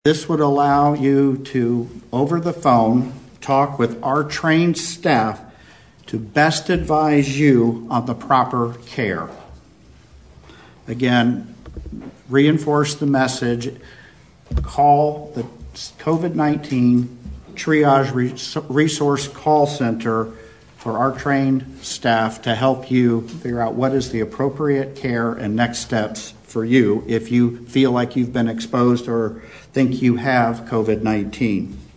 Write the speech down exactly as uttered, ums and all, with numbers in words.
This would allow you to, over the phone, talk with our trained staff to best advise you on the proper care. Again, reinforce the message. Call the COVID nineteen Triage Resource Call Center for our trained staff to help you figure out what is the appropriate care and next steps for you if you feel like you've been exposed or think you have COVID nineteen.